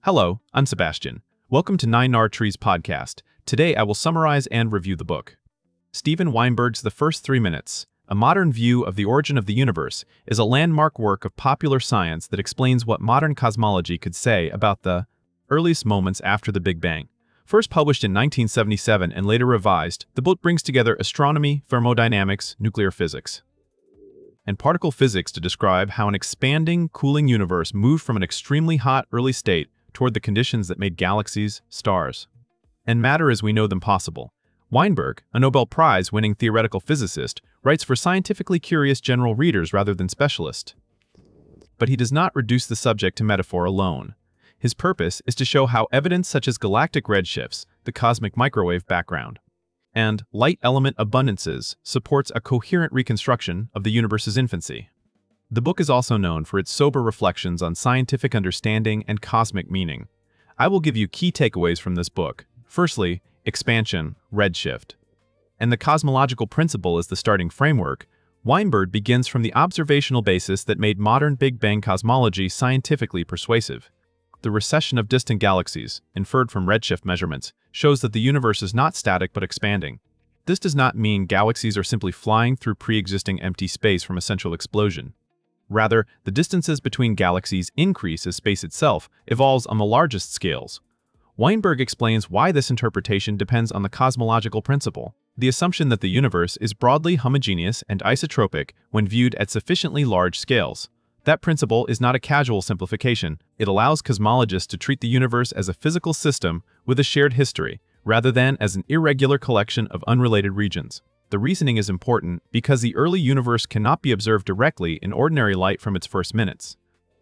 Hello, I'm Sebastian. Welcome to 9R Trees podcast. Today I will summarize and review the book. Steven Weinberg's The First 3 Minutes, A Modern View of the Origin of the Universe, is a landmark work of popular science that explains what modern cosmology could say about the earliest moments after the Big Bang. First published in 1977 and later revised, the book brings together astronomy, thermodynamics, nuclear physics, and particle physics to describe how an expanding, cooling universe moved from an extremely hot early state toward the conditions that made galaxies, stars, and matter as we know them possible. Weinberg, a Nobel Prize-winning theoretical physicist, writes for scientifically curious general readers rather than specialists. But he does not reduce the subject to metaphor alone. His purpose is to show how evidence such as galactic redshifts, the cosmic microwave background, and light element abundances supports a coherent reconstruction of the universe's infancy. The book is also known for its sober reflections on scientific understanding and cosmic meaning. I will give you key takeaways from this book. Firstly, expansion, redshift, and the cosmological principle as the starting framework. Weinberg begins from the observational basis that made modern Big Bang cosmology scientifically persuasive. The recession of distant galaxies, inferred from redshift measurements, shows that the universe is not static but expanding. This does not mean galaxies are simply flying through pre-existing empty space from a central explosion. Rather, the distances between galaxies increase as space itself evolves on the largest scales. Weinberg explains why this interpretation depends on the cosmological principle, the assumption that the universe is broadly homogeneous and isotropic when viewed at sufficiently large scales. That principle is not a casual simplification. It allows cosmologists to treat the universe as a physical system with a shared history, rather than as an irregular collection of unrelated regions. The reasoning is important because the early universe cannot be observed directly in ordinary light from its first minutes.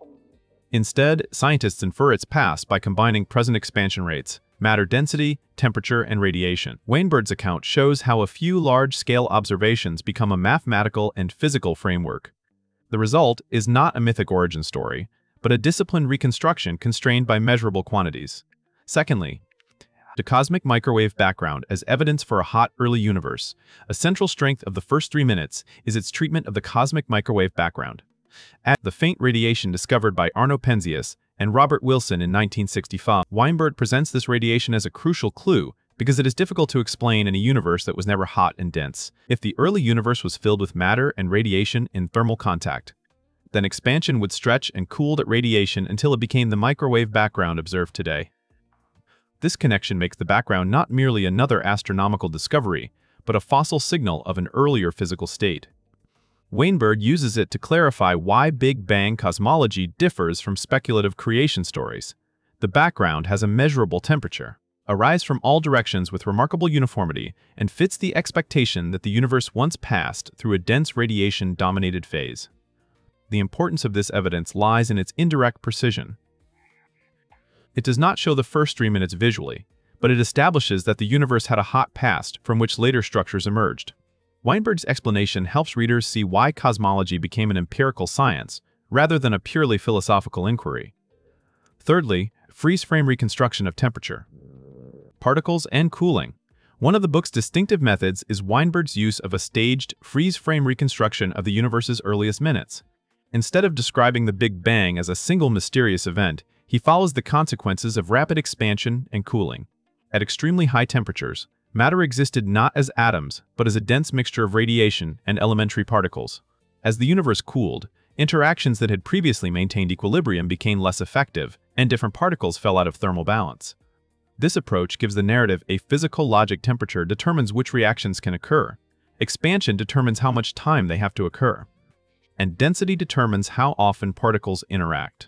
Instead, scientists infer its past by combining present expansion rates, matter density, temperature, and radiation. Weinberg's account shows how a few large-scale observations become a mathematical and physical framework. The result is not a mythic origin story, but a disciplined reconstruction constrained by measurable quantities. Secondly, the cosmic microwave background as evidence for a hot early universe. A central strength of The First 3 Minutes is its treatment of the cosmic microwave background. At the faint radiation discovered by Arno Penzias and Robert Wilson in 1965, Weinberg presents this radiation as a crucial clue because it is difficult to explain in a universe that was never hot and dense. If the early universe was filled with matter and radiation in thermal contact, then expansion would stretch and cool that radiation until it became the microwave background observed today. This connection makes the background not merely another astronomical discovery, but a fossil signal of an earlier physical state. Weinberg uses it to clarify why Big Bang cosmology differs from speculative creation stories. The background has a measurable temperature, arises from all directions with remarkable uniformity, and fits the expectation that the universe once passed through a dense radiation-dominated phase. The importance of this evidence lies in its indirect precision. It does not show the first 3 minutes visually, but it establishes that the universe had a hot past from which later structures emerged. Weinberg's explanation helps readers see why cosmology became an empirical science rather than a purely philosophical inquiry. Thirdly, freeze-frame reconstruction of temperature, particles, and cooling. One of the book's distinctive methods is Weinberg's use of a staged, freeze-frame reconstruction of the universe's earliest minutes. Instead of describing the Big Bang as a single mysterious event, he follows the consequences of rapid expansion and cooling. At extremely high temperatures, matter existed not as atoms, but as a dense mixture of radiation and elementary particles. As the universe cooled, interactions that had previously maintained equilibrium became less effective, and different particles fell out of thermal balance. This approach gives the narrative a physical logic. Temperature determines which reactions can occur. Expansion determines how much time they have to occur. And density determines how often particles interact.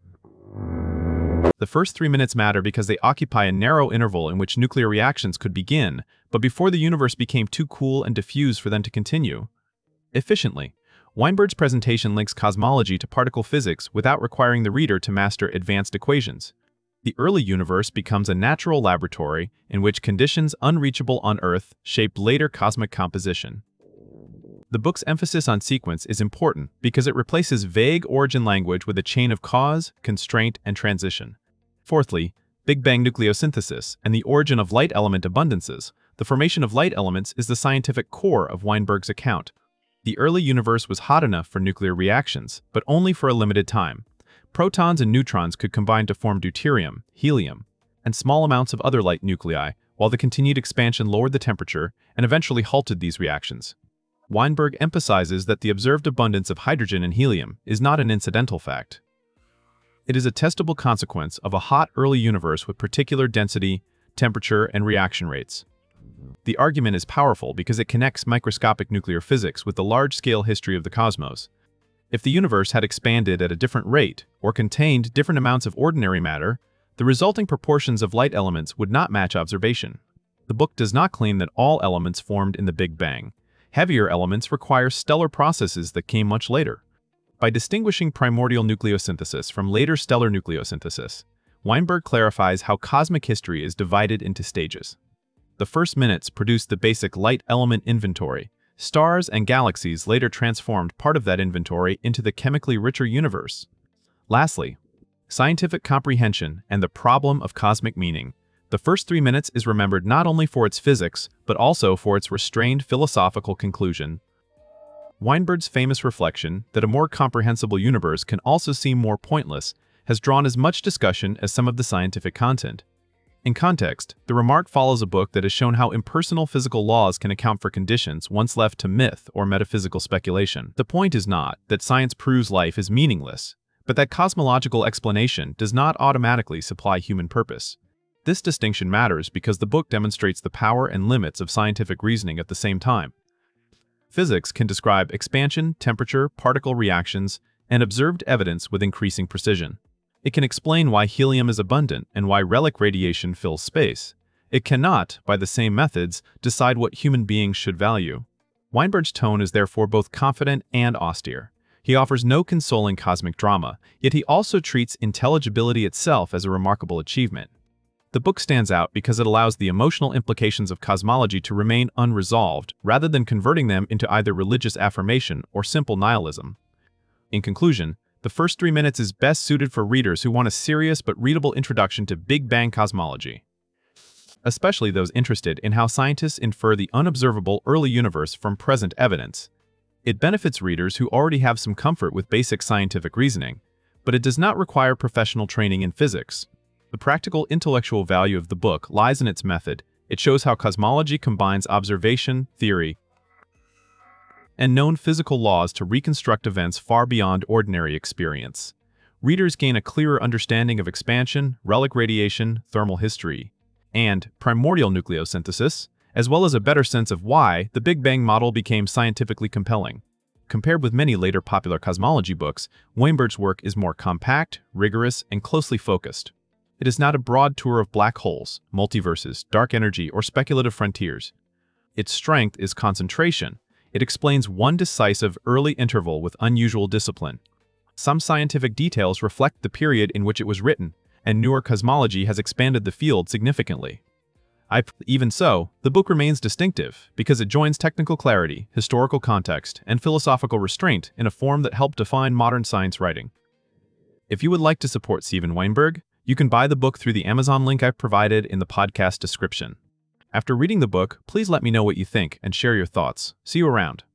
The first 3 minutes matter because they occupy a narrow interval in which nuclear reactions could begin, but before the universe became too cool and diffuse for them to continue efficiently. Weinberg's presentation links cosmology to particle physics without requiring the reader to master advanced equations. The early universe becomes a natural laboratory in which conditions unreachable on Earth shaped later cosmic composition. The book's emphasis on sequence is important because it replaces vague origin language with a chain of cause, constraint, and transition. Fourthly, Big Bang nucleosynthesis and the origin of light element abundances. The formation of light elements is the scientific core of Weinberg's account. The early universe was hot enough for nuclear reactions, but only for a limited time. Protons and neutrons could combine to form deuterium, helium, and small amounts of other light nuclei, while the continued expansion lowered the temperature and eventually halted these reactions. Weinberg emphasizes that the observed abundance of hydrogen and helium is not an incidental fact. It is a testable consequence of a hot early universe with particular density, temperature, and reaction rates. The argument is powerful because it connects microscopic nuclear physics with the large-scale history of the cosmos. If the universe had expanded at a different rate or contained different amounts of ordinary matter, the resulting proportions of light elements would not match observation. The book does not claim that all elements formed in the Big Bang. Heavier elements require stellar processes that came much later. By distinguishing primordial nucleosynthesis from later stellar nucleosynthesis, Weinberg clarifies how cosmic history is divided into stages. The first minutes produced the basic light element inventory. Stars and galaxies later transformed part of that inventory into the chemically richer universe. Lastly, scientific comprehension and the problem of cosmic meaning. The first 3 minutes is remembered not only for its physics, but also for its restrained philosophical conclusion. Weinberg's famous reflection that a more comprehensible universe can also seem more pointless has drawn as much discussion as some of the scientific content. In context, the remark follows a book that has shown how impersonal physical laws can account for conditions once left to myth or metaphysical speculation. The point is not that science proves life is meaningless, but that cosmological explanation does not automatically supply human purpose. This distinction matters because the book demonstrates the power and limits of scientific reasoning at the same time. Physics can describe expansion, temperature, particle reactions, and observed evidence with increasing precision. It can explain why helium is abundant and why relic radiation fills space. It cannot, by the same methods, decide what human beings should value. Weinberg's tone is therefore both confident and austere. He offers no consoling cosmic drama, yet he also treats intelligibility itself as a remarkable achievement. The book stands out because it allows the emotional implications of cosmology to remain unresolved, rather than converting them into either religious affirmation or simple nihilism. In conclusion, the first 3 minutes is best suited for readers who want a serious but readable introduction to Big Bang cosmology, especially those interested in how scientists infer the unobservable early universe from present evidence. It benefits readers who already have some comfort with basic scientific reasoning, but it does not require professional training in physics. The practical intellectual value of the book lies in its method. It shows how cosmology combines observation, theory, and known physical laws to reconstruct events far beyond ordinary experience. Readers gain a clearer understanding of expansion, relic radiation, thermal history, and primordial nucleosynthesis, as well as a better sense of why the Big Bang model became scientifically compelling. Compared with many later popular cosmology books, Weinberg's work is more compact, rigorous, and closely focused. It is not a broad tour of black holes, multiverses, dark energy, or speculative frontiers. Its strength is concentration. It explains one decisive early interval with unusual discipline. Some scientific details reflect the period in which it was written, and newer cosmology has expanded the field significantly. Even so, the book remains distinctive because it joins technical clarity, historical context, and philosophical restraint in a form that helped define modern science writing. If you would like to support Steven Weinberg, you can buy the book through the Amazon link I've provided in the podcast description. After reading the book, please let me know what you think and share your thoughts. See you around.